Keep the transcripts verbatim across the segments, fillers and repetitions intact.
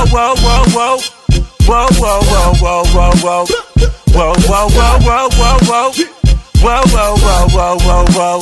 whoa, whoa, whoa. Whoa, whoa, whoa, whoa, whoa, whoa. Whoa, whoa, whoa, whoa, whoa, whoa. Whoa, whoa, whoa, whoa, whoa, whoa.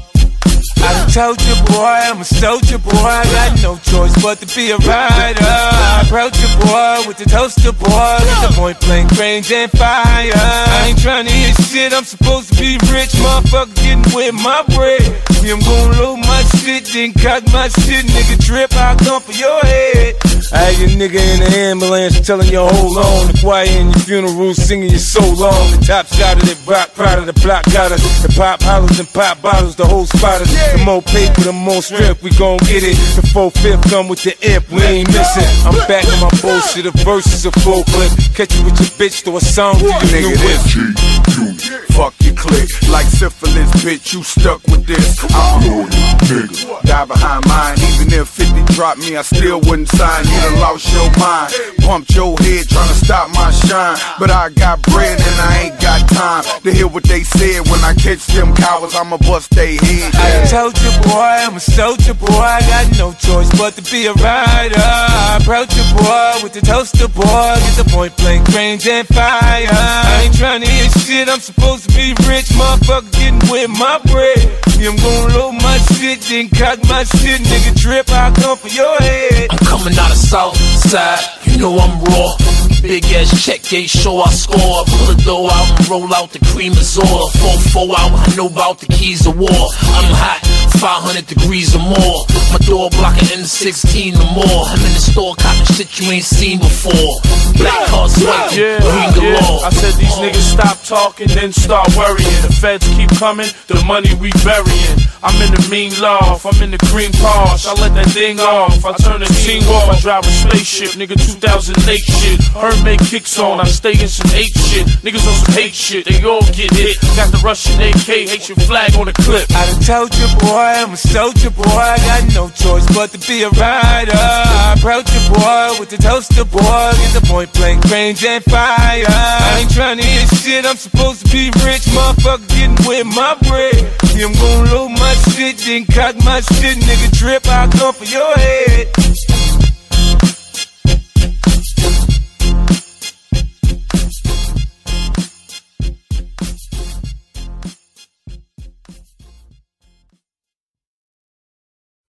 I done told you, boy, I'm a soldier, boy. I got no choice but to be a rider. I approach you, boy, with the toaster, boy. With the point blank range and fire. I ain't trying to hear shit, I'm supposed to be rich. Motherfucker getting with my bread. Me, I'm gon' load my shit, then cock my shit. Nigga trip, I'll come for your head. I had your nigga in the ambulance telling you hold on. The choir in your funeral singing you so long. The top shot of the block, proud of the block got us. The pop hollers and pop bottles, the whole spot us. The more paper, the more strength, we gon' get it. The four-fifth come with the imp, we ain't missing. I'm back on my bullshit, the verses a full clip. Catch you with your bitch, throw a song to your nigga, this G, you, fuck your click. Like syphilis, bitch, you stuck with this. I'm a loyal nigga, die behind mine. Even if fifty dropped me, I still wouldn't sign. You done lost your mind, pumped your head trying to stop my shine. But I got bread and I ain't got time to hear what they said. When I catch them cowards, I'ma bust they head. I told you, boy, I'm a soldier, boy. I got no choice but to be a rider. I approach you, boy, with the toaster, boy. Get the point blank range and fire. I ain't trying to hear shit, I'm supposed to be rich. Motherfucker getting with my bread. Me, I'm gon' load my shit, then cock my shit. Nigga trip, I'll come for your head. I'm coming out of south side, you know I'm raw. Big ass check, gate show I score. Pull the dough out and roll out the cream azor. four four out, I know about the keys of war. I'm hot, five hundred degrees or more. My door blocking M sixteen or more. I'm in the store cotton shit you ain't seen before. Black cars white, yeah, green galore. Yeah. I said these niggas stop talking, then start worrying. The feds keep coming, the money we burying. I'm in the mean loft, I'm in the cream Porsche. I let that thing off, I turn the team off. I drive a spaceship, nigga, two thousand eight shit. Her make kicks on, I stay in some hate shit. Niggas on some hate shit, they all get hit. Got the Russian A K, Haitian flag on the clip. I done told you, boy, I'm a soldier, boy. I got no choice but to be a rider. I approach you, boy, with the toaster, boy. Get the point blank range and fire. I ain't trying to hear shit, I'm supposed to be rich. Motherfucker getting with my bread. Me, I'm gon' load my shit, then cock my shit. Nigga trip, I'll come for your head.